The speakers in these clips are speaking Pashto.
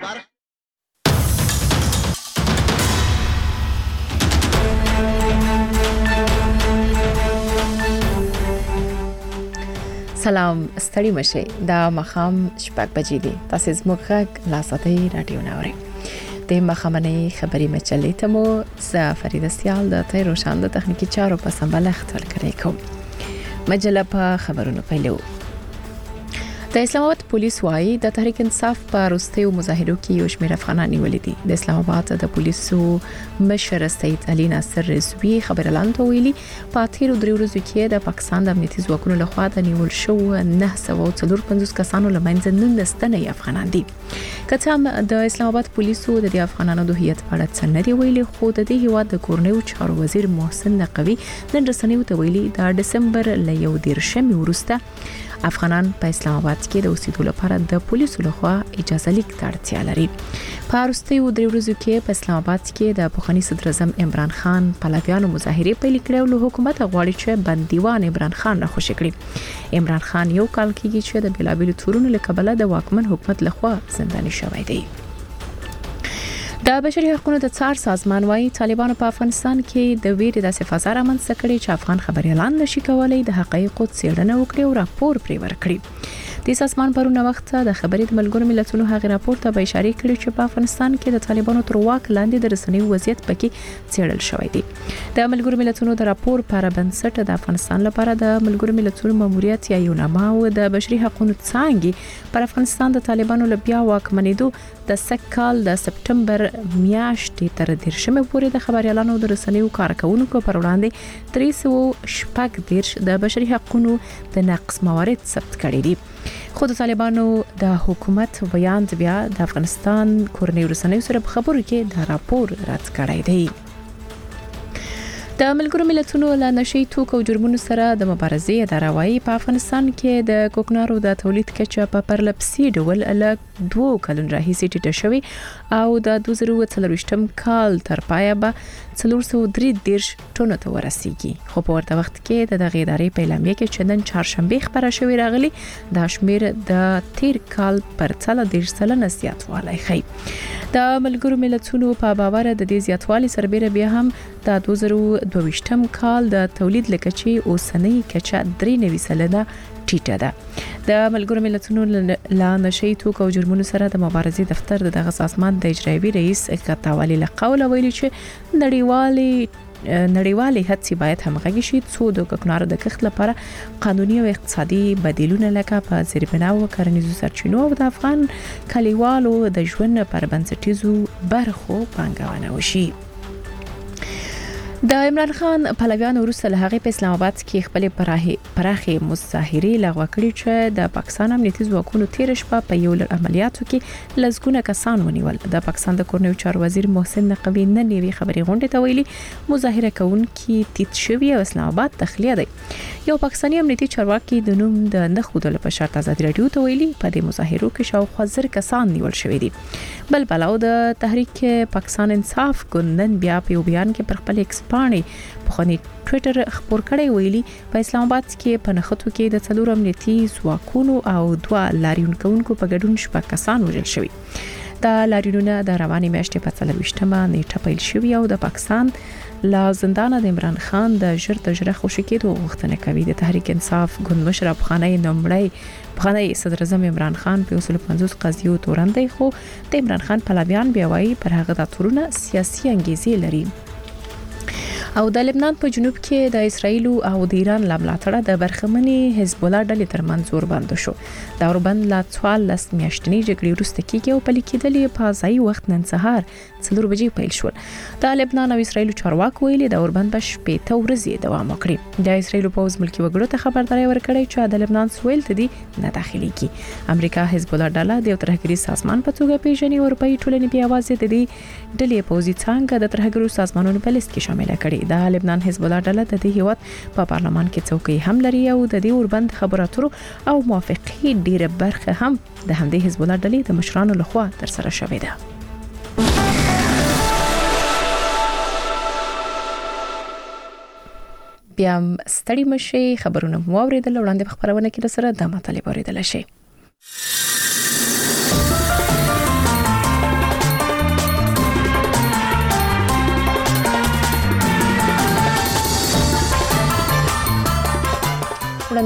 سلام ستړي مشه دا مخام شپږ بجې دي تاسو زموږ غږ لا ساتي رادیو ناوړي د مخامنې خبري مچلې ته مو فرید سیال د تیر روشان د تخنیکی چارو په سمبالښت ورکړی کوم مجله په خبرونو پیلو د اسلام آباد پولیس وايي د تحریک انصاف په وروستیو مظاهرو کې یو شمېر افغانان نیولې دي د اسلام آباد د پولیسو مشر سید علي ناصر رضوی خبرلاندو ویلي په تیرو درې ورځو کې د پاکستان د امنیتي ځواکونو لخوا د نیول شو 945 کسانو لمنځه 19 تنه افغانان دي کته د اسلام آباد پولیسو د افغانانو د هیئت په اړه څه نه دی ویلي خو د دې هیواد د کورنیو چارو وزیر محسن نقوي نن رسنیو ته ویلي د دسمبر ل 11 وروسته افغانان په اسلام آباد کې د اوسېدو لپاره د پولیسو لخوا اجازه لیک ته اړتیا لري په وروستیو درې ورځو کې په اسلام آباد کې د پخوانی صدر اعظم عمران خان پلویانو مظاهره پیل کړې او له حکومت غواړي چې بندیوان عمران خان راخوشي کړي عمران خان یو کال کېږي چې د بلابل تورونو له کبله د واکمن حکومت لخوا زنداني شوی دی د بشري حقوقو د څار سازمان وايي طالبانو په افغانستان کې د ویرې د فضا رامنځته کړي چې افغان خبريالان نشي کولای د حقایقو څېړنه وکړي او راپور پرې ورکړي د سازمان پرونه وخت د خبري د ملګرو ملتونو هغه راپور ته به اشاره کړې چې په افغانستان کې د طالبانو تر واک لاندې د رسنیو وضعیت پکې څېړل شوی دی د ملګرو ملتونو د راپور پر بنسټ د افغانستان لپاره د ملګرو ملتونو ماموریت یا یوناما او د بشري حقوقو څانګې پر افغانستان د طالبانو لپاره واکمنېدو د سکهال د سپټمبر میاشتې تر 10 پورې د خبريالانو د رسنیو کارکونکو پر وړاندې 314 د بشري حقوقو د نقض موارد ثبت کړي دي خو د طالبانو د حکومت ویاند بیا د افغانستان کورنیو رسنیو سره په خبرو کې د راپور رد کړی دی د ملګرو ملتونو له نشي توکو جرمونو سره د مبارزې اداره وايي په افغانستان کې د کوکنارو د تولید کچه په پرلپسې ډول له 2 کلن راهیسې ټیټه شوې او د 2023 کال تر پایه به 433 ټنو ته ورسیږي خو په ورته وخت کې د دغه ادارې په اعلامیه کې چې نن چهارشنبه خبره شوې راغلي د شمیر د تیر کال پر 30% زیاتوالی ښیي د ملګرو ملتونو په باور د دې زیاتوالي سربېره بیا هم د 2022 کال د تولید لکچې اوسنۍ کچه 93% ټیټه ده د ملګرو ملتونو لا نشي توکو جرمونو سره د مبارزې دفتر دغه سازمان د اجرایي رئیس اقتداوالي لقول ویلي چې نړیوالي هڅې باید همغږي شي څو د کوکنارو د کښت لپاره قانوني او اقتصادي بدیلونه لکه په زیربنا او کرنیزو سرچینو او د افغان کلیوالو د ژوند پر بنسټیزو برخو پانګونه وشي د عمران خان پلویان وروسته له هغه په اسلام آباد کې خپل پراخي مظاهره لغوه کړې چې د پاکستان امنیتي ځواکونو تیر شپه په یو لړ عملیاتو کې لزګونه کسان ونیول د پاکستان د کورنیو چارو وزیر محسن نقوي نن یوې خبري غونډه ته ویلي مظاهره کوونکي تیت شوی او اسلام آباد تخلیه دی یو پاکستاني امنیتي چارواکي د نوم د نخودلو په شرط آزاد رادیو ته ویلي په دې مظاهرو کې شاوخوا 1000 کسان نیول شوی دي بل بلاو د تحریک پاکستان انصاف ګوندن بیا په بیان کې پر خپل په خوني ټوئیټر خبر کړی ویلي په اسلام آباد کې په نخښتو کې د څلور امنیتي ځواکونو او 2 لاریون کوونکو په ګډون شپږ کسان وژل شوي د لاریونونو د رواني میاشتې په 23مه نیټه پیل شوی او د پاکستان لا زندان د عمران خان د ژر خوشی کېدو غوښتنه کوي د تحریک انصاف ګوند مشر افغاني صدر اعظم عمران خان په 50 قضیو تورندې خو د عمران خان پلویان بیا وايي پر هغه د تورونه سیاسي انګیزې لري او د لبنان په جنوب کې د اسرایل او د ایران لملاتړه د برخمنې حزب الله ډلې ترمنځ زور بند شو دا وربند لا 14 میاشتنی جګړې وروسته کېږي او په لیکدلې په ځای وخت نن سهار 4 بجې پیل شو د لبنان او اسرایل چارواکو ویلي دا وربند به شپې ورځې دوام وکړي د اسرایل پوز ملکی وګړو ته خبرداري ورکړې چې د لبنان سویل ته دي نه داخلي کی امریکا حزب الله ډله د ترهګری سازمان په توګه پیژني او اروپאי ټولنې په आवाज د دې ډلې پوزي څنګه د ترهګرو سازمانونو په لیست کې شامل کړي د لبنان حزب الله ډله د دې هیواد په پارلمان کې څوکۍ هم لري او د دې وربند خبراتو او موافقې ډیره برخه هم د همدې حزب الله ډلې د مشرانو لخوا تر سره شوې ده بیا ستړي مشي خبرونه مو اوریدل وړاندې په خبرونه کې سره د مطالب اوریدل شي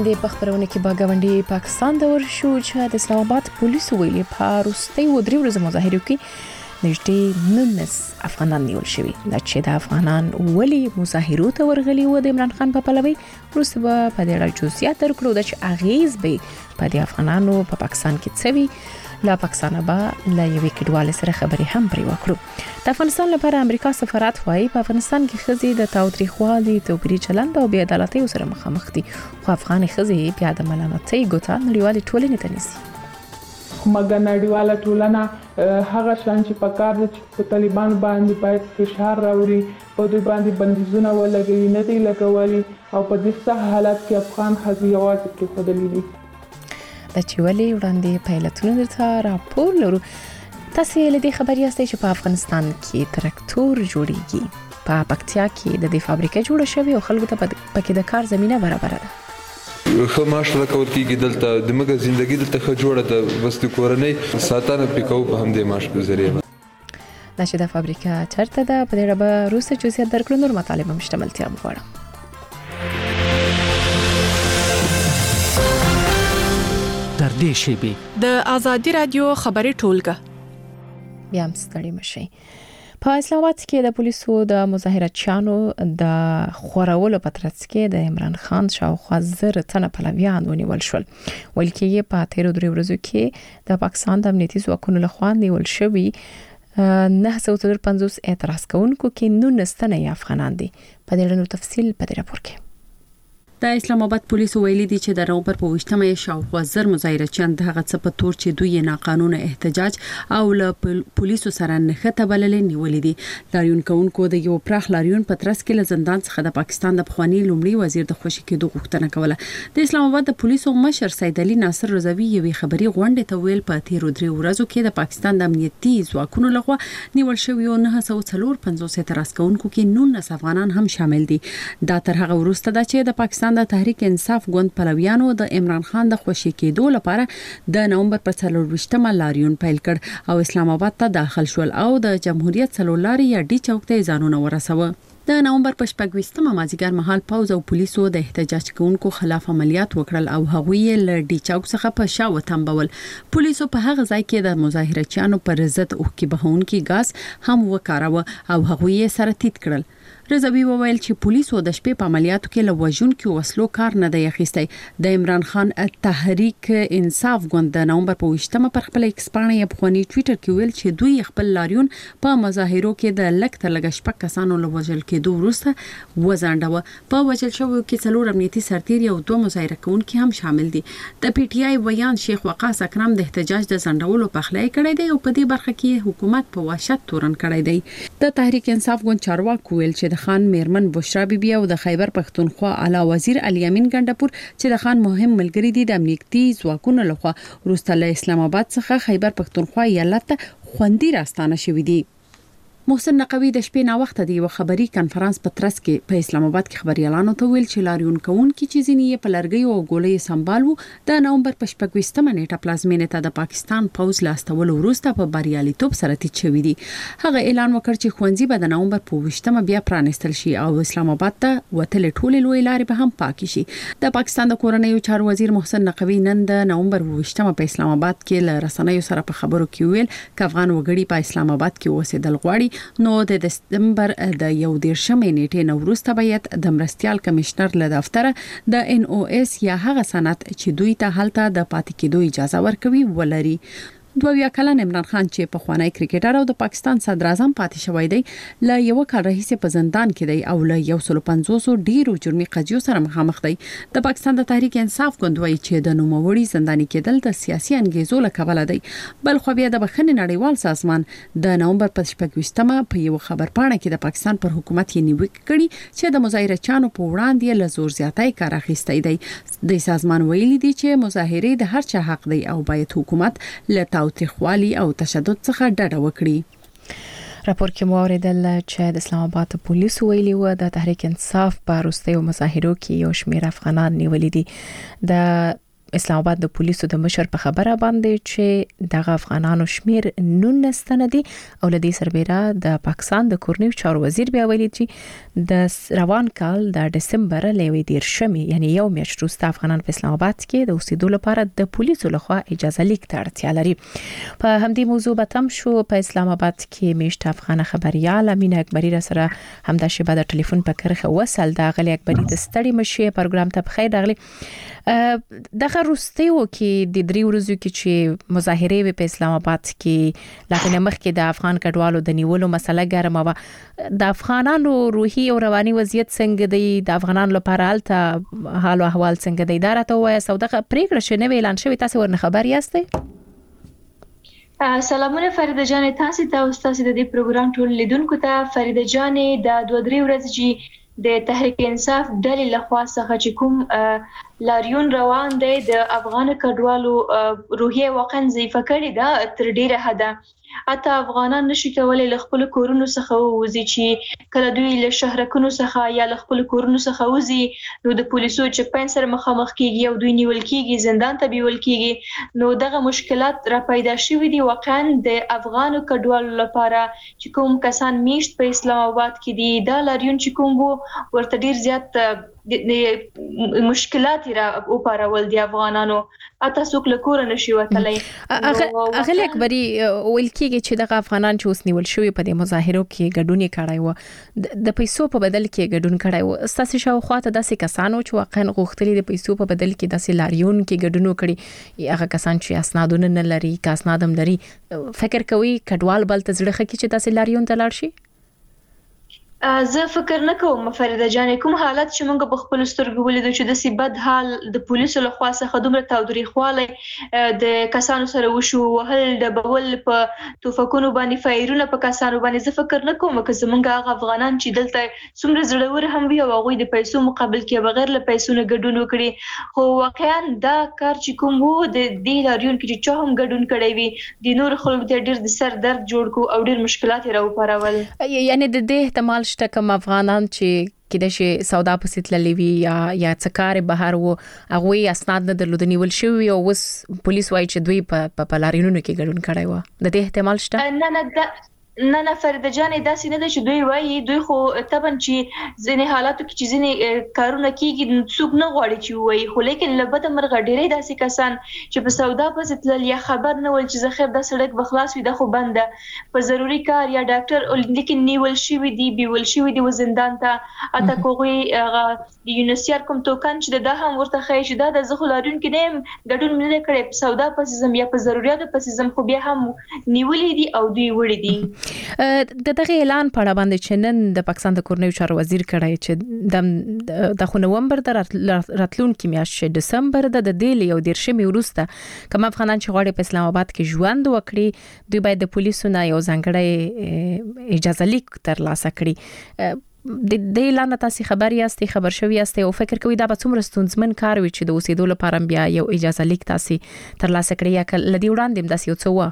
دې په خبرونه کې به ګاونډي پاکستان د ورشو چې د اسلام آباد پولیسو ویلي په وروستي و درې ورځې مظاهرو کې نږدې 19 افغانان نیول شوي دا چې د افغانان ولی مظاهرو ته ورغلي و د عمران خان په پلوي وروسته به په دې اړه جزئیات درکړو د چې اغیز به په د افغانانو په پاکستان کې څوي لا پاکستان به لا یوې کډوال سره خبرې هم پرې وکړو د افغانستان لپاره امریکا سفارت وايي په افغانستان کې خزي د تاوتریخوالي توپیري چلند او بې عدالتۍ سره مخامخ دي خو افغان خزي بیا د ملامتۍ ګوته نړیوالې ټولنې ته نیسي مګر نړیواله ټولنه هغه شان چې په کار دي چې په طالبان باندې باید فشار راوړي په دوی باندې بندیزونه ولګوي نه دی لګولي او په دې څه حالت کې افغان خزي یوازې کې خودلې دي د چولې وړاندې پایلټونو ته راپور لرو تاسو له دې خبرې یاستئ چې په افغانستان کې تراکتور جوړیږي په پکتیا کې د دې فابریکه جوړه شوې او خلکو ته پکې د کار زمينه برابر ده خو ماشله کول کېږي دلته د مګه ژوندۍ دلته خو جوړه ده بس د کورنۍ ساتنه پکاو په هم د ماش په ذریعہ دا چې د فابریکه چرته ده په دې اړه به روسي جزئیات درکړو نور مطالب مشتملتیا مغواړم تر دې شیبې د ازادي رادیو خبري ټولګه بیا هم ستړي مشي په اسلام آباد کې د پولیسو د مظاهراتچیانو د خورولو په ترڅ کې د عمران خان شاوخوا 1000 تنه پلویان ونیول شول ولکه یې په 13 ورځو کې د پاکستان د امنیتي ځواکونو لخوا نیول شوی 950 اعتراض کوونکو کې 19 تنه افغانان دي په دې اړه تفصیل په دې راپور کې د اسلام آباد پولیسو ویلي دي چې د نومبر په 28مه شاوخوا 1000 مظاهرچیان د هغه څه په تور چې دوی ناقانونه احتجاج او له پولیسو سره نښته بللې نیولې دي لاریون کوونکو د یو پراخ لاریون په ترڅ کې له زندان څخه د پاکستان د پخوانی لومړي وزیر د خوشی کېدو غوښتنه کوله د اسلام آباد د پولیسو مشر سید علي ناصر رضوی یوې خبري غونډه ته ویل په 13 ورځو کې د پاکستان د امنیتي ځواکونو لخوا نیول شوی 954 اعتراض کوونکو کې 19 افغانان هم شامل دي دا تر هغه وروسته د چې د پاکستان د تحریک انصاف ګوند پلویانو د عمران خان د خوشی کېدو لپاره د نومبر په 24مه لاریون پیل کړ او اسلام آباد ته داخل شول او د جمهوریت څلورلاري یا ډي چوک ته ځانونه ورسوه د نومبر په 28مه مازیګر مهال پوز او پولیسو د احتجاج کوونکو خلاف عملیات وکړل او هغوی له ډي چوک څخه په شاو تنبول پولیسو په هغه ځای کې د مظاهرچیانو پر ضد اوکي بهونکي غاز هم وکاروه او هغوی سره تیت کړل رضوی وویل چې پولیسو د شپې په عملیاتو کې لوژونکو وسلو کار نه دی اخیستی د عمران خان تحریک انصاف ګوند د نومبر په 28مه پر خپل ایکس باندې په ټوئیټر کې ویل چې دوی خپل لاریون په مظاهرو کې د لکټ لګ شپک کسانو لوژل کېدو وروسته وزانډه په وجل شو کې څلور امنیتي سرتیر او دوه مظاهره کوونکي هم شامل دي د پی ټی آی ویان شیخ وقاص اکرم د احتجاج د زندولو په خلای کړی دی او په دې برخه کې حکومت په واشت تورن کړی دی د تحریک انصاف ګوند چارواکو ویل چې خان میرمن بشرا بیبي او د خیبر پختونخوا اعلی وزیر علي امین ګندپور چې د خان مهم ملګری دي د امنیتي ځواکونو لخوا وروسته له اسلام آباد څخه خیبر پختونخوا ایالت خوندي راستانه شوې دي محسن نقوی د شپې نا وخت دی یو خبري کانفرنس په ترڅ کې په اسلام آباد کې خبريالانو ته ویل چې لاریون کوونکي چې ځینې په لرګي او ګولې سمبالو د نومبر په 28مه نیټه پلازمینې ته د پاکستان پوز لاستول وروسته په بریالیتوب سره تیت شوې دي هغه اعلان وکړ چې خوندزي به د نومبر په 28مه بیا پرانستل شي او اسلام آباد ته وتل ټولې لوی لارې به هم پاکي شي د پاکستان د کورنیو چارو وزیر محسن نقوی نن د نومبر 28مه په اسلام آباد کې له رسنیو سره په خبرو کې ویل ک افغان وګړي په اسلام آباد کې اوسېدل غواړي نو د دسمبر د 11مې نیټې نو وروسته باید د مرستيال کمشنر له دفتر د ان او اس یا هغه سند چې دوی ته هلته د پاتې کېدو اجازه ورکوي ولري 22 کلن عمران خان چې په خوانی کرکټر او د پاکستان صدر اعظم پاتې شوی دی ل یو کال راهیسې په زندان کې دی او ل 150 ډیرو جرمي قضیو سره مخامخ دی د پاکستان د تحریک انصاف ګوند وایي چې د نوموړي زنداني کېدل د سیاسي انګیزو له کبله دی بل خو بیا د بخښنې نړیوال سازمان د نومبر په 28مه په یو خبر پاڼه کې د پاکستان پر حکومت یې نیوکه کړې چې د مظاهرچیانو په وړاندې له زور زیاتۍ کار اخیستی دی د سازمان ویلي دی چې مظاهره د هر چا حق دی او باید حکومت له تاوتریخوالي او تشدد څخه ډډه وکړي راپور کې موریدل چې د اسلام آباد پولیسو ویلي و د تحریک انصاف په وروستیو مظاهرو کې یو شمېر افغانان نیولې دي د اسلام آباد د پولیسو د مشر په خبره باندې چې دغه افغانانو شمیر 19 تنه دي او لدی سربېره د پاکستان د کورنیو چارو وزیر بیا ویلي چې د روان کال د دسمبر لوي دیر شمي یعنی یو میاشت وروسته افغانان په اسلام آباد کې د اوسېدو لپاره د پولیسو لخوا اجازه لیک ته اړتیا لري. په همدې موضوع به تم شو. په اسلام آباد کې میشت افغان خبريال امینه اکبری را سره همدا شیبه د ټلیفون په کرخه وصل. د غلی اکبری د ستړي مشي پروګرام ته بخیر راغلی. دغه روستیو کې د درې ورځو کې چې مظاهره وی په اسلام آباد کې لکه مخکې د افغان کډوالو د نیولو مسله ګرمه و. د افغانانو روحي او رواني وضعیت څنګه دی؟ د افغانانو لپاره حالت حال او احوال څنګه دی؟ دا راته وایي. سودغه پریکړه شنه اعلان شوی، تاسو ورنه خبر یاستئ؟ سلامونه فریده جان، تاسو ته او تاسو د دې پروګرام ټول لیدونکو ته. فریده جان، د 2-3 ورځې چې د تحریک انصاف ډلې لخوا څخه چې کوم لاریون روان دی د افغان کډوالو روحیه واقعا ضعیفه کړې ده تر ډیره حده. حتی افغانان نشي کولای له خپل کورونو څخه ووزي چې کله دوی له شهرکونو څخه یا له خپل کورونو څخه وزي نو د پولیسو چک پاین سره مخامخ کیږي او دوی نیول کیږي، زندان ته بیول کیږي. نو دغه مشکلات را پیدا شوې دي واقعا د افغان کډوالو لپاره چې کوم کسان میشت په اسلام آباد کې دي. دا لاریون چې کوم وو ورته ډیر زیات د مشکلات را اوپارول دي افغانانو، اته څوک له کور نشي وتلای. اغلی اکبری ویل کېږي چې دغه افغانان چې اوس نیول شوی په دې مظاهرو کې ګډون کړای و، د پیسو په بدل کې ګډون کړای و. ستاسو شاوخوا ته داسې کسانو چې واقعا غوښتلي د پیسو په بدل کې داسې لاریون کې ګډون وکړي، هغه کسان چې اسنادونه نه لري، کا اسناد هم لري، فکر کوي کډوال بل ته زړه خکې چې داسې لاریون ته لاړ شي؟ زه فکر نه کوم فریده جان، کوم حالت چې موږ په خپل سترګو ولیدو چې د سبد حال د پولیسو لخوا څخه دومره تاوتریخواله د کسانو سره وشو، وهل د بول په توفکونو باندې فایرونه په کسانو باندې، زه فکر نه کوم چې زمونږ هغه افغانان چې دلته څومره زړور هم وي او هغه د پیسو مقابل کې بغیر له پیسو نه ګډون وکړي. خو واقعا دا کار چې کوم وو د دې لاریون کې چې چا هم ګډون کړی وي د نور خلکو ته ډیر د سر درد جوړ کو او ډیر مشکلات راوپارول. یعنی د دې احتمال شته کوم افغانان چې کله شي سودا پسې تللی وي یا څکار بهر وو هغه اسناد نه درلودنی ول شوی او وس پولیس وایي چې دوی په لارینونو کې ګډون کړی و. د دې احتمال شته؟ نه فریده جان، داسې نه ده چې دوی وایي. دوی خو طبعا چې ځینې حالاتو کې چې ځینې کارونه کیږي څوک نه غواړي چې وایي، خو لیکن لبد مرغه ډېرې داسې کسان چې په سودا پسې تلل یا خبر نه ول چې زخیر د سړک بخلاص وي د خو بنده په ضروری کار یا ډاکټر لیکن نیول شوی دی بیول شوی دی و زندان ته. اته کوغي د یونیسيار کوم توکان چې دا هم ورته خای چې دا د زخلارون کې نیم ګډون نه کړي په سودا پسې زم یا په ضرورتو پسې زم خو بیا هم نیولې دي او دوی وړي دي. د دغه اعلان په اړه باندې چې نن د پاکستان د کورنیو چارو وزیر کړی چې د نومبر د راتلونکي میاشتې دسمبر د دې یو 10 وروسته کوم افغانان چې غواړي په اسلام آباد کې ژوند وکړي دوی باید د پولیسو نه یو ځانګړی اجازه لیک ترلاسه کړي. د اعلان تاسو خبر یاستئ، خبر شوی یاستئ او فکر کوي دا به څومره ستونزمن کار وي چې د اوسېدو لپاره بیا یو اجازه لیک تاسو ترلاسه کړئ یا لدی وړاندې داسې یو څه و؟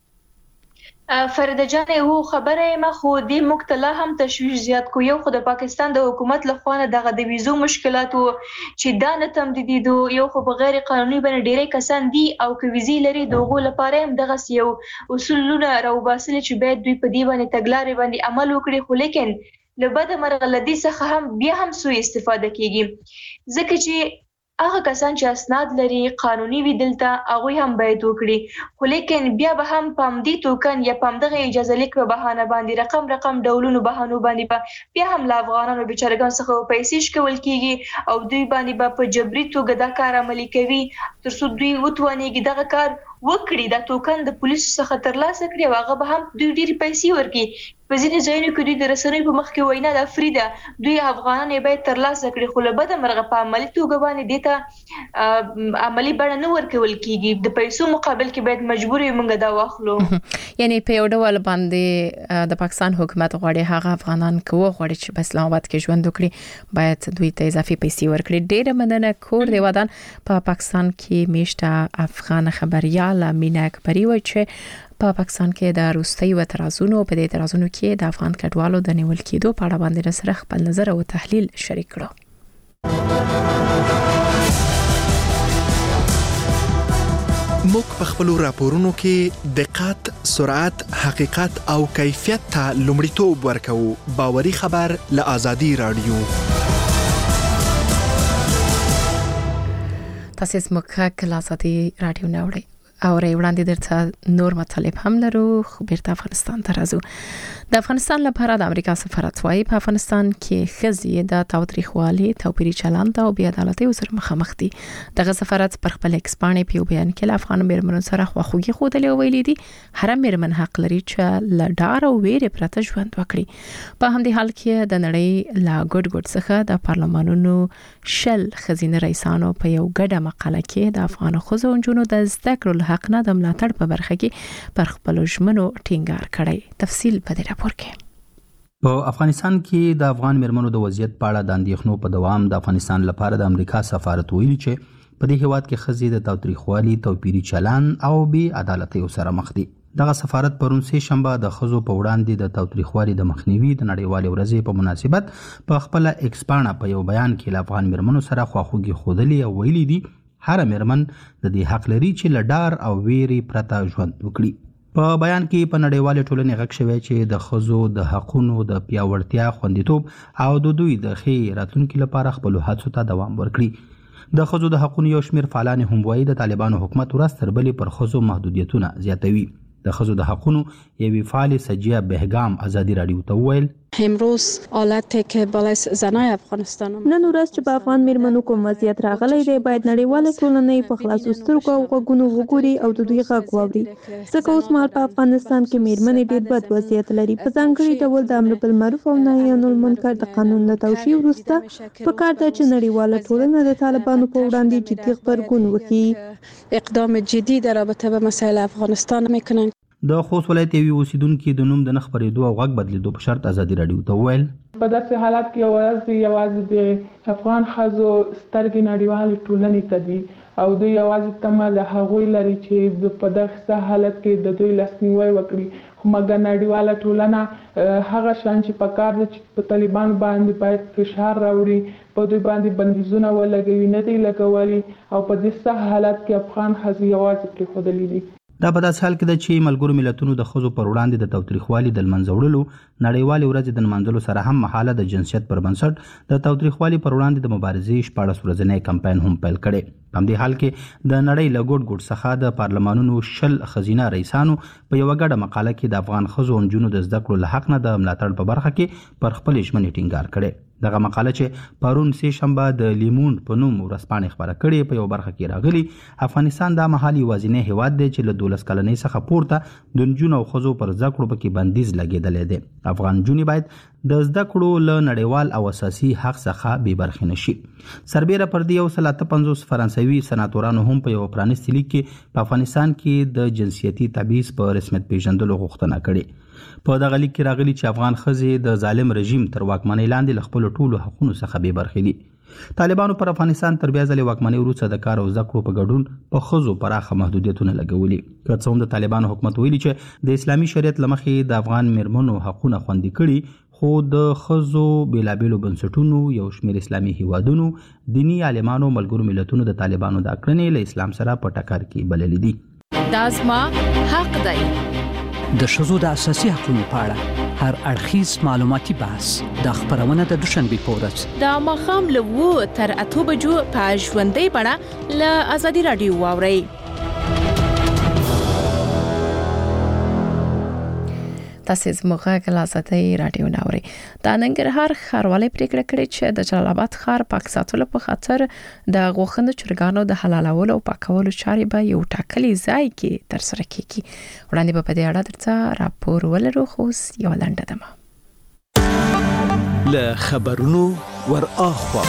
فرده جان هو خبره ما خو دې مکتلا هم تشویش زیات کو. یو خو د پاکستان د حکومت لخوا نه دغه د ویزو مشکلات چې دا نه تم دي دو یو خو بغیر قانوني باندې ډېرې کسان دي او که ویزي لري دغه لپاره هم دغه یو اصولونه راوباسل چې باید دوی په دې باندې تګلارې باندې عمل وکړي. خو لیکن لبد مرغلدي څخه هم بیا هم سوء استفاده کیږي ځکه چې هغه کسان چې اسناد لري قانوني وي دلته هغه هم باید وکړي. خو لیکن بیا به هم پام دي توکن یا پام دغه اجازه لیک په بهانه باندې رقم ډولونو بهانو باندې بیا هم لا افغانانو بیچارهګان څخه پیسې شکول کیږي او دوی باندې په جبري توګه دا کار عملي کوي تر څو دوی وتوانيږي دغه کار وکړي. دا توکن د پولیسو څخه ترلاسه کړي او هغه به هم دوی ډېری پیسې ورکړي. په ځینې ځایونو کې دوی د رسنیو په مخ کې وینا د فریده دوی افغانان یې باید ترلاسه کړي، خو له بده مرغه په عملي توګه باندې دیته عملي بڼه نه ورکول کیږي. د پیسو مقابل کې باید مجبور یو موږ دا واخلو. یعنی په یو ډول باندې د پاکستان حکومت غواړي هغه افغانان کوو غواړي چې په اسلام آباد کې ژوند وکړي باید دوی ته اضافي پیسې ورکړي. ډېر مننه کور دی ودان په پاکستان کې میشته افغان خبريال امینه اکبری وایي چې په پاکستان کې د روستي و اعتراضونو په دې اعتراضونو کې د افغان کډوالو د نیول کېدو په اړه باندې سره خپل نظر او تحلیل شریک کړو. موږ په خپل راپورونو کې دقت، سرعت، حقیقت او کیفیت ته لومړیتوب ورکوو. باوري خبر له آزادي رادیو. تاسو زموږ له آزادي رادیو نه وړئ او وړاندې درته نور مطالب هم لرو. خو بیرته افغانستان ته راځو. د افغانستان لپاره د امریکا سفارت وايي په افغانستان کې ښځې د تاوتریخوالي، توپیري چلند او بې عدالتۍ سره مخامخ دي. دغه سفارت پر خپل ایکس باندې په بیان کې له افغان میرمنو سره خواخوږي ښودلې او ویلي دي هر میرمن حق لري چې له ډار او ویرې پرته ژوند وکړي. په همدې حال کې د نړۍ لا ګډ څخه د پارلمانونو شل ښځینه رئیسانو په یو ګډه مقاله کې د افغان ښځو او نجونو د زده کړو حق نه د ملاتړ په برخه کې پر خپل ژمنو ټینګار کړی. تفصیل په دې راپور کې. په افغانستان کې د افغان میرمنو د وضعیت په اړه د اندېښنو په دوام د افغانستان لپاره د امریکا سفارت ویلي چې په دې هیواد کې ښځې د تاوتریخوالي، توپیري چلند او بې عدالتۍ سره مخ دي. دغه سفارت پرون سه شنبه د ښځو په وړاندې د تاوتریخوالي د مخنیوي د نړیوالې ورځې په مناسبت په خپل ایکس باندې په یو بیان کې له افغان میرمنو سره خواخوږي ښودلې او ویلي دي هر میرمن د دې حق لري چې له ډار او ویرې پرته ژوند وکړي. په بیان کې په نړیوالې ټولنې غږ شوی چې د ښځو د حقونو د پیاوړتیا، خوندیتوب او د دوی د ښې راتلونکي لپاره خپل هڅو ته دوام ورکړي. د ښځو د حقونو یو شمېر فعالان هم وایي د طالبانو حکومت ورځ تر بلې پر ښځو محدودیتونه زیاتوي. د ښځو د حقونو یوې فعال سجیه بهګام آزادي رادیو ته وویل امروز حالتی که بالای زنای افغانستان نن ورځ چې په افغان میرمنو کوم وضعیت راغلی دی باید نړیواله ټولنه په خلاصو سترګو او غوږونو وګوري او د دوی غږ واوري. ځکه اوس مهال په افغانستان کې میرمنې ډېر بد وضعیت لري. په ځانګړي ډول د امر بالمعروف او نهي عن المنکر د قانون له توشیح وروسته پکار ده چې نړیواله ټولنه د طالبانو په وړاندې جدي غبرګون وکړي. اقدام جدی در رابطه به مسائل افغانستان میکنن. د خوست ولایت یوې اوسیدونکو د نوم د نه خپرېدو او غږ بدلیدو په شرط آزادي رادیو ته وویل په داسې حالت کې یوازې د افغان ښځو سترګې نړیوالې ټولنې ته دي او دوی یوازې تمه له هغوی لري چې په دغه حالت کې د دوی لاسنیوی وکړي. خو مګر نړیواله ټولنه هغه شان چې په کار ده چې په طالبانو باندې باید فشار راوړي، په دوی باندې بندیزونه ولګوي، نه دی لګولي او په دې سخت حالت کې افغان ښځې یوازې پرېښودلي دي. دا په داسې حال کې ده چې ملګرو ملتونو د ښځو پر وړاندې د تاوتریخوالي د لمنځه وړلو نړیوالې ورځې د نمانځلو سره هم مهاله د جنسیت پر بنسټ د تاوتریخوالي پر وړاندې د مبارزې 14 ورځنی کمپاین هم پیل کړی. په همدې حال کې د نړۍ له ګوټ څخه د پارلمانونو 10 ښځینه رئیسانو په یوه ګډه مقاله کې د افغان ښځو او نجونو د زده کړو له حق نه د ملاتړ په برخه کې پر خپل ژمنې ټینګار کړی. دغه مقاله چې پرون سه شنبه د لیموند په نوم ورځپاڼې خپره کړې په یو برخه کې راغلي افغانستان دا مهال یوازینی هیواد دی چې له 12 کلنۍ څخه پورته د نجونو او ښځو پر زده کړو پکې بندیز لګېدلی دی. افغان نجونې باید د زده کړو له نړیوال او اساسي حق څخه بې برخې نشي. سربیره پر دې 158 فرانسوي سناتورانو هم په یو پرانیستي لیک کې په افغانستان کې د جنسیتي تبعیض په رسمیت پیژندلو غوښتنه کړې. په دغه لیک کې راغلي چې افغان ښځې د ظالم رژیم تر واکمنۍ لاندې له خپلو ټولو حقونو څخه بې برخې دي. طالبانو پر افغانستان تر بیا ځلې واکمنۍ وروسته د کار او زده کړو په ګډون په ښځو پراخه محدودیتونه لګولي. که څه هم د طالبانو حکومت ویلي چې د اسلامي شریعت له مخې د افغان میرمنو حقونه خوندي کړي، خو د ښځو بېلابېلو بنسټونو، یو شمېر اسلامي هیوادونو، دیني عالمانو، ملګرو ملتونو د طالبانو دا کړنې له اسلام سره په ټکر کې بللې دي. دا زما حق دی. د ښځو د اساسي حقوقو په اړه هر اړخیز معلوماتي بحث د خبرونه د دوشنبه په ورځ د ماښام له 2 تر 8 بجو په ژوندۍ بڼه له آزادي رادیو واورئ. تاسو زموږ له آزادي رادیو ناوړي. د ننګرهار ښاروالۍ پریکړه کړې چې د جلال آباد ښار پاک ساتلو په خاطر د غوښندو چرګانو د حلالولو او پاکولو چارې به یو ټاکلي ځای کې ترسره کیږي. وړاندې په دې اړه درته راپور ولرو، خو یو لنډه دمه له خبرونو ور اخوا.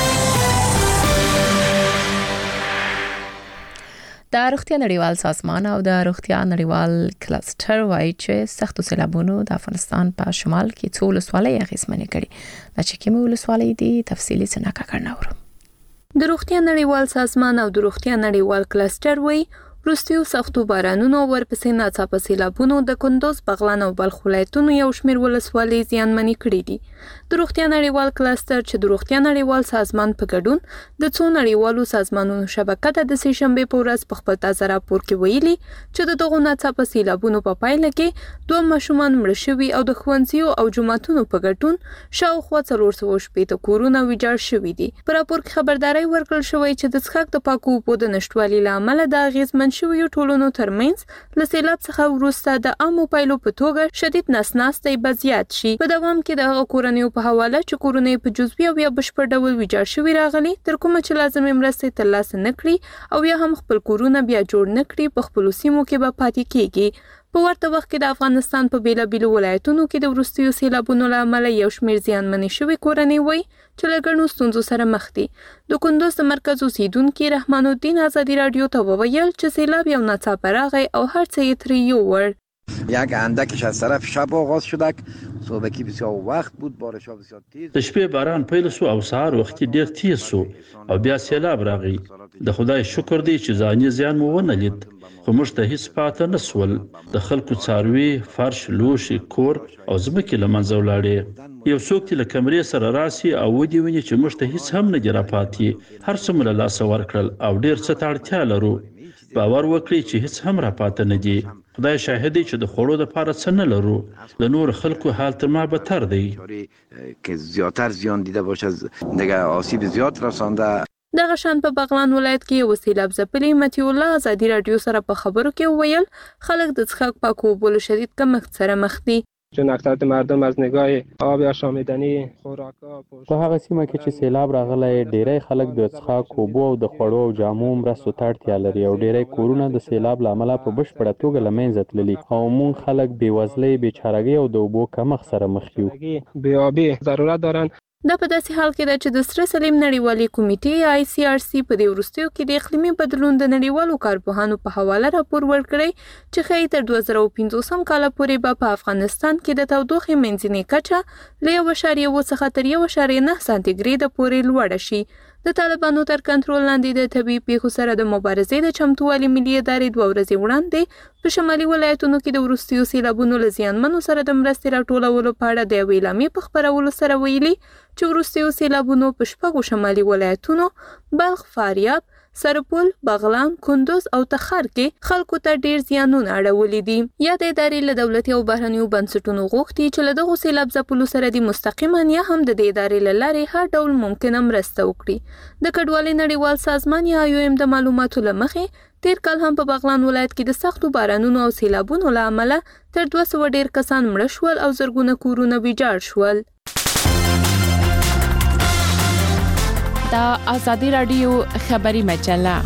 د روغتیا نړیوال سازمان او د روغتیا نړیوال کلستر وايي چې سختو سیلابونو د افغانستان په شمال کې څو ولسوالۍ اغېزمنې کړي. دا چې کومې ولسوالۍ دي تفصیلي څنګه کړناورو. د روغتیا نړیوال سازمان او د روغتیا نړیوال کلستر وايي وروستیو سختو بارانونو ورپسې ناڅاپه سیلابونو د کندوز، بغلان او بلخ ولایتونو یو شمېر ولسوالۍ زیانمنې کړې دي. د روغتیا نړیوال کلستر چې د روغتیا نړیوال سازمان په ګډون د څو نړیوالو سازمانونو شبکه د سې شنبې په ورځ په خپل تازه راپور کې ویلي چې د دغو ناڅاپه سیلابونو په پایله کې 2 ماشومان مړه شوي او د ښوونځیو او جوماتونو په ګډون شاوخوا 460 کورونه ویجاړ شوي دي. په راپور کې خبرداري ورکړل شوې چې د څښاک د پاکو اوبو د نشټوالي له امله د اغېزمن شویو ټولنو ترمنځ له سیلاب څخه وروسته د عامو پایلو په توګه شدید نسناستي به زیات شي. په دوام کې د هغو کورنیو په حواله چې کورونه په جزوي او یا بشپړ ډول ویجاړ شوي راغلي تر کومه چې لازمې مرستې ترلاسه نه کړي او یا هم خپل کورونه بیا جوړ نه کړي په خپلو سیمو کې به پاتې کیږي. په ورته وخت کې د افغانستان په بیلابیلو ولایتونو کې د وروستیو سیلابونو له امله یو شمېر زیانمنې شوي کورنۍ وایي چې له ګڼو ستونزو سره مخ دي. د کندوز د مرکز اوسیدونکي رحمان الدین ازادي رادیو ته وویل چې سیلاب یو ناڅاپه راغی او هر څه یې ترې یووړ. یک اندکش از طرف شب آغاز شدک صبحکی بسیار وقت بود بارش‌ها بسیار تیز. د شپې باران پیل شو او سهار وختي ډیر تیز شو او بیا سیلاب راغی. د خدای شکر دی چې ځاني زیان مو ونه لید خو موږ ته هیڅ پاته نه سول. د خلکو څاروي، فرش، لوښي، کور او ځمکې له منځه ولاړې. یو څوک چې له کمرې سره راسي او ودې ونی چې موږ ته هیڅ هم نه دي راپاتې. هر څه مو له لاسه ورکړل او ډیر څه ته اړتیا لرو. باور وکړئ چې هیڅ هم راپاته نه دي. خدای شاهد دی چې د خوړو لپاره څه نه لرو. د نور خلکو حال تر ما بدتر دی. که زیاتر زیان دیده باشه دیگه آسیب زیاد رسانده. دغه شان په بغلان ولایت کې یو سیلاب ځپلي متي الله ازادي رادیو سره په خبرو کې ویل خلک د څښاک پاکو اوبو له شدید کمښت سره مخ دي. چون اکثریت مردم از نگاه آب آشامیدنی خوراکا په هغه سیمه کې چې سیلاب راغلی ډیری خلک د څښاک اوبو او د خوړو او جامو مرستو ته اړتیا لري او ډیری کورونه د سیلاب له امله په بشپړه توګه له منځه تللي او موږ خلک بېوزلۍ، بېچارهګۍ او د اوبو کمښت سره مخ یو. بېآبي ضرورت دارن. دا په داسې حال کې ده چې د سره سلیم نړیوالي کمیټې ICRC په دې وروستیو کې د اقلیمي بدلون د نړیوالو کارپوهانو په حواله راپور ورکړی چې ښایي تر 2050 کال پورې به په افغانستان کې د تودوخې منځنۍ کچه له 1.7 څخه تر 1.9 سانتیګریډ پورې لوړه شي. د طالبانو تر کنټرول لاندې د طبي پیښو سره د مبارزې د چمتووالي ملي ادارې 2 ورځې وړاندې په شمالي ولایتونو کې د وروستیو سیلابونو له زیانمنو سره د مرستې راټولولو په اړه د یوې اعلامیې په خپرولو سره ویلي چې وروستیو سیلابونو په 6 شمالي ولایتونو بلخ، فاریاب، سرپل، بغلان، کندوز او تخار کې خلکو ته ډیر زیانونه اړولي دي. یا د ادارې له دولتي او بهرنیو بنسټونو غوښتي چې له دغو سیلاب ځپلو سره د مستقیما یا هم د ادارې له لارې هر ډول ممکنه مرسته وکړي. د کډوالۍ نړیوال سازمان یا IOM د معلوماتو له مخې تیر کال هم په بغلان ولایت کې د سختو بارانونو او سیلابونو له امله تر 200 ډیر کسان مړه شول او زرګونه کورونه ویجاړ شول. دا آزادی رادیو خبری مجله.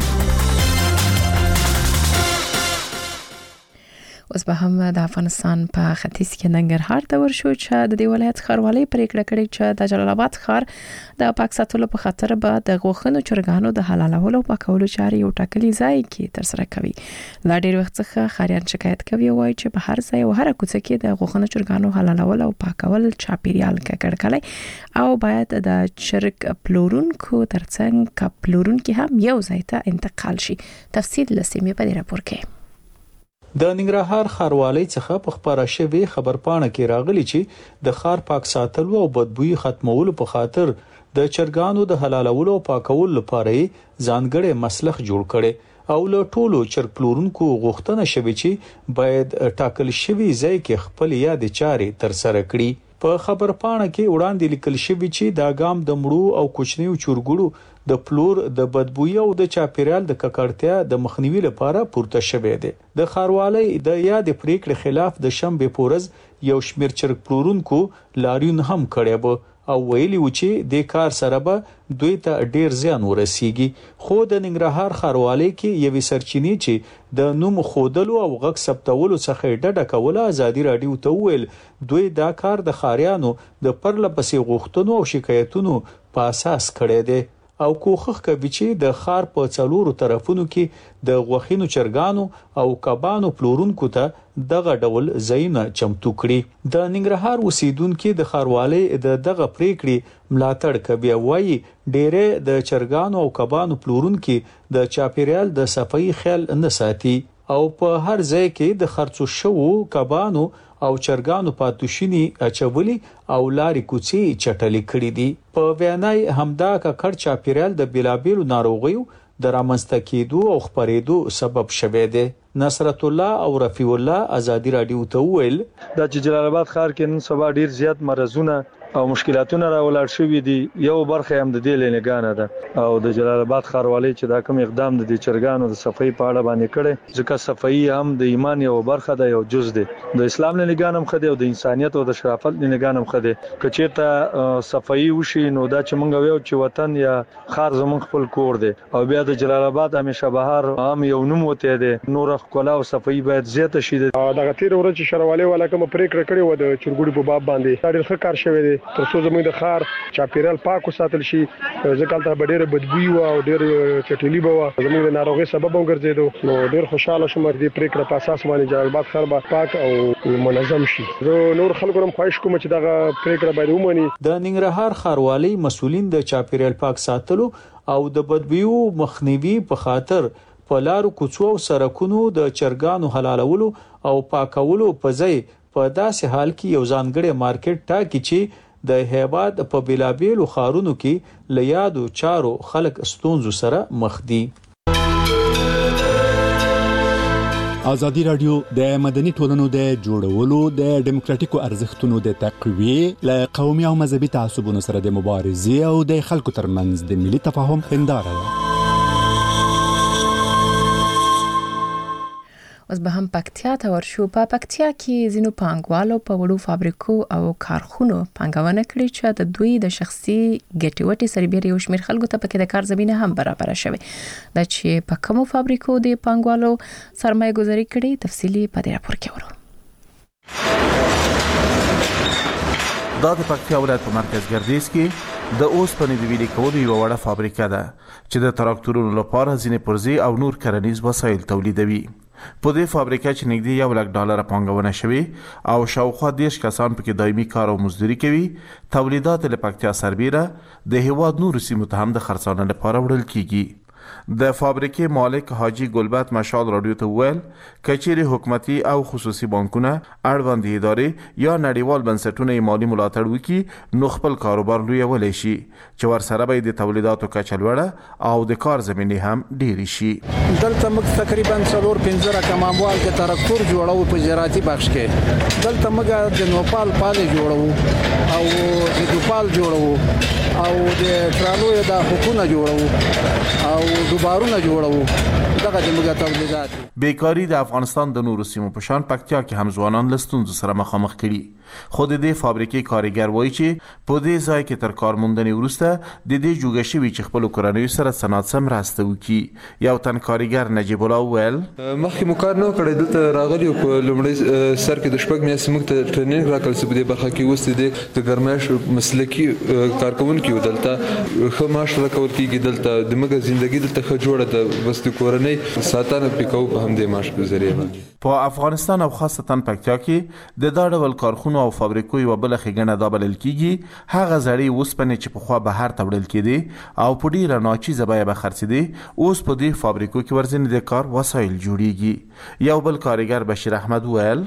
اوس به هم د افغانستان په ختیځ کې ننګرهار ته ورشو چې د دې ولایت ښاروالۍ پریکړه کړې چې د جلال آباد ښار د پاک ساتلو په خاطر به د غوښنو چرګانو د حلالولو او پاکولو چارې یو ټاکلي ځای کې ترسره کوي. لا ډیر وخت څخه ښاریان شکایت کوي وایي چې په هر ځای او هر کوڅه کې د غوښنو چرګانو حلالول او پاکول چاپیریال ککړکلی او باید د چرګ پلورونکو ترڅنګ کپلورونکو هم یو ځای ته انتقال شي. تفصیل لسیمه په راپور کې. د ننګرهار ښاروالۍ څخه په خبره شوی خبرپاڼه کې راغلی چې د ښار پاک ساتلو او بدبوئی ختمولو په خاطر د چرګانو د حلالولو او پاکولو لپاره ځانګړی مسلخ جوړ کړي او له ټولو چرګ پلورونکو غوښتنه شوی چې باید ټاکل شوی ځای کې خپل یاد چارې تر سره کړي. په خبرپاڼه کې وړاندې لیکل شوی چې دا ګام د مړو او کوچنیو چرګړو د پلور د بدبوئی او د چاپیریال د ککړتیا د مخنیوي لپاره پورته شوی دی. د ښاروالۍ د یاد پریکړې خلاف د شنبه پورز یو شمیر چرګ پلورونکو لاریون هم کړی و او ویلي و چې د کار سره به دوی ته ډیر زیان ورسیږي. خو د ننګرهار ښاروالۍ کې یوې سرچینې چې د نوم خودلو او غږ ثبتولو څخه ډډه کوله ازادي رادیو ته ویل دوی دا کار د ښاریانو د پرله پسې غوښتنو او شکایتونو په اساس کړی دی. او کوښښ کوي چې د ښار په څلورو طرفونو کې د غوښینو چرګانو او کبانو پلورونکو ته دغه ډول ځایونه چمتو کړي. د ننګرهار اوسیدونکو د ښاروالۍ دغه پریکړې ملاتړ کوي او وايي ډېرې د چرګانو او کبانو پلورونکو د چاپیریال د صفائی خیال نه ساتي او په هر ځای کې د خرڅو شوو کبانو او چرګانو پاتوشینی اچولي او لاري کوڅې چټلې کړې دي. په وینای همدا ککړ چاپیریال د بلابلو ناروغیو د رامنځته کېدو او خپرېدو سبب شوه دی. نصرت الله او رفیع الله ازادي رادیو ته ویل د جلال آباد ښار کې نن سبا ډیر زیات مرزونه او مشکلاتونه راولاړ شوې دي. یو برخه هم د دې لنګانه ده او د جلال آباد ښاروالۍ چې دا کوم اقدام د چرګانو د صفائی په اړه باندې کړي ځکه صفائی هم د ایمان یو برخه ده، یو جز ده. د اسلام لنګان هم خدي او د انسانيت او د شرافت لنګان هم خدي. کچېرته صفائی وشي نو دا چې مونږ ویو چې وطن یا ښار زمونږ خپل کور دی او بیا د جلال آباد همیشه بهار هم یو نوم وته دی. نور خپل او صفائی باید زیاته شي. دغه تیر ورځ چې ښاروالۍ ولا کوم پریکړه کړې و د چرګوړي په باب باندې ډېر ښه کار شوی دی تر څو زموږ د ښار چاپیریال پاک وساتل شي. ځکه ته ډېر بدبوي او ډېر چټلی به زموږ د ناروغي سبب وګرځیدو. نو ډېر خوشاله شوم چې پریکړه په اساس باندې جلال آباد ښار به پاک او منظم شي. نور خلکو هم خواهش کوم چې دغه پریکړه باید ومني. د ننګرهار ښاروالۍ مسولین د چاپیریال پاک ساتلو او د بدبویو مخنیوي په خاطر په لارو کوڅو او سړکونو د چرګانو حلالولو او پاکولو په ځای په داسې حال کې یو ځانګړی مارکیټ ټاکي چې د هیواد په بلابلو ښارونو کې لیادو چارو خلک ستونزو سره مخ دي. ازادي رادیو د مدني ټولنو د جوړولو د ډیموکراتیکو ارزښتونو د تقویې له قومي او مذهبي تعصبونو سره د مبارزې او د خلکو ترمنځ د ملي تفاهم هنداره ده. اوس به هم پکتیا ته ورشو. په پکتیا کې ځینو پانګوالو په وړو فابریکو او کارخونو پانګونه کړې چې د دوی د شخصي ګټې وټې سربېره یو شمېر خلکو ته پکې د کار زمینه هم برابره شوې ده. چې په کومو فابریکو د پانګوالو سرمایه گذاري کړې تفصیلي په دې راپور کې ورو. دا د پکتیا ولایت په مرکز ګردیز کې د اوسپنې د ویلې کولو یوه وړه فابریکه ده چې د تراکتورونو لپاره ځینې پرزې او نور کرنیز وسایل تولیدوي. په دې فابریکه چې نږدې $1,00,000 پانګونه شوې او شاوخوا 10 کسان پکې دایمي کار او مزدوري کوي. تولیدات له پکتیا سربېره د هیواد نورو سیمو ته هم د خرڅلاو لپاره وړل کیږي. د فابریکې مالک حاجی ګلبت مشال رادیو ته ویل کچېرې حکومتي او خصوصي بانکونه اړوند ادارې یا نړیوال بنسټونه مالی ملاتړ وکړي نو خپل کاروبار لویولی شي چې ورسره به د تولیداتو کچه لوړه او د کار زمینې هم ډېرې شي. دلته موږ تقریبا 4-5 رقم اموال د تراکتور جوړو په زراعتي بخش کې. دلته موږ د نوپال پالې جوړو او د دوپال جوړو او د ټرالو د حکومت جوړو او دوبارونه جوړو. دغه د موږ تولیدات. بیکاری د افغانستان د نورو سیمو په شان پکتیا کې هم ځوانان له ستونزو سره مخامخ کړي. خو د دې فابریکې کارګر وایي چې په دې ځای کې تر کار موندنې وروسته د دې جوګه شوي چې خپلو کورنیو سره صنعت سم مرسته وکړي. یو تن کارګر نجیب الله ویل مخکې مو کار نه کړی دلته راغلی په لومړی سر کې د شپږ میاشتې موږ ته ټریننګ راکړل چې په دې برخه کې اوس د ګرمایش مسلکي کارکوونکي یو دلته ښه معاش راکول کېږي. دلته د موږ زندګي دلته ښه جوړه ده. بس د کورنۍ ساتنه پې کوو په همدې معاش په ذریعه باندې. په افغانستان او خاصتا پکتیا کې د دا ډول کارخونو او فابریکو یوه بله ښېګڼه دا بلل کېږي هغه زړې اوسپنې چې پخوا بهر ته وړل کېدې او په ډېره ناچیزه بیه به خرڅېدې اوس په دې فابریکو کې ورځنې د کار وسایل جوړیږي. یو بل کارګر بشیر احمد ویل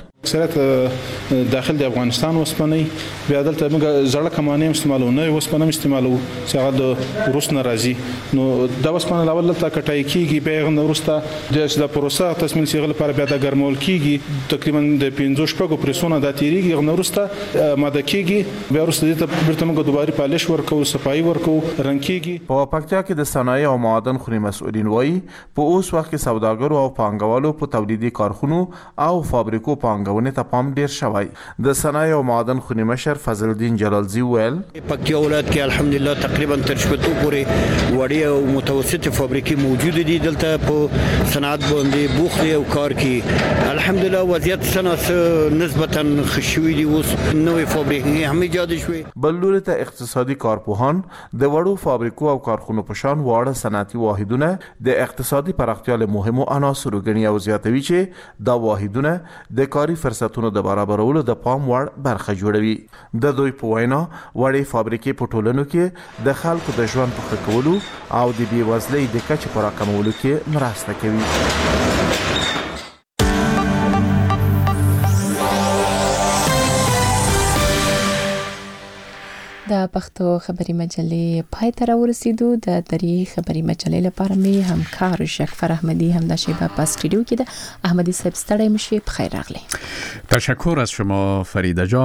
اکثریت داخل د افغانستان اوسپنې بیا دلته موږ زړه کمانې هم استعمالو نوې اوسپنه هم استعمالو چې هغه د روس نه راځي. نو دا اوسپنه لاول دلته کټای کېږي بیا هغه وروسته د پروسه تصمیم سیغل لپاره بیا د ګرمول کېږي تقریبا د 15 پرسونه دا تیریږي. هغه وروسته ماده کېږي بیا وروسته دې بیرته موږ دوباره پالش ورکو صفایي ورکو رنګ کېږي. په پکتیا کې د صنایع او معادن خونې مسؤلین وایي په اوس وخت کې سوداګرو او پانګوالو په تولیدي کارخونو او فابریکو پانګونې ته پام ډیر شوی. د صنایع او معادن خونې مشر فضل الدین جلالزی ویل پکتیا ولایت کې الحمدلله تقریبا تر شپږ پورې وړې او متوسطې فابریکې موجود دي. دلته په صنعت باندې بوخت او کار کې الحمدلله وضعیت سناس نسبتا خشوي دي اوس نوې فابریکې هم ایجاد شوې. بل لوري ته اقتصادي کارپوهان د وړو فابریکو او کارخونو په شان واړه صنعتي واحدونه د اقتصادي پراختیا له مهمو عناصرو ګڼي او زیاتوي چې دا واحدونه د کاري فرصتونو د برابرولو د پام وړ برخه جوړوي. د دوی په وینا وړې فابریکې په ټولنو کې د خلکو د ژوند په ښه کولو او د بېوزلۍ د کچې په راکمولو کې مرسته کوي. د پښتو خبري مجلې پای ته راورسېدو. د دری خبري مجلې لپاره مې همکار شکفر احمدی هم د شیبه په استودیو کې ده. احمدی صاحب ستړی مشي، بخیر راغلی. تشکر از شما فریده جان.